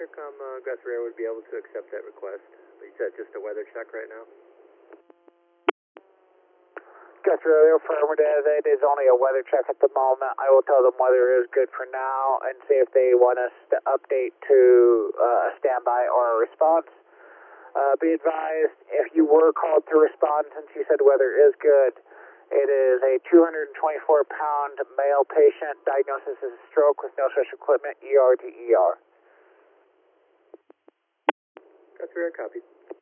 Intercom, Guthrie would be able to accept that request. But you said just a weather check right now? Guthrie, affirmative. It is only a weather check at the moment. I will tell them weather is good for now and see if they want us to update to a standby or a response. Be advised, if you were called to respond since you said weather is good, it is a 224-pound male patient. Diagnosis is stroke with no such equipment, ER to ER. Guthrie, copy.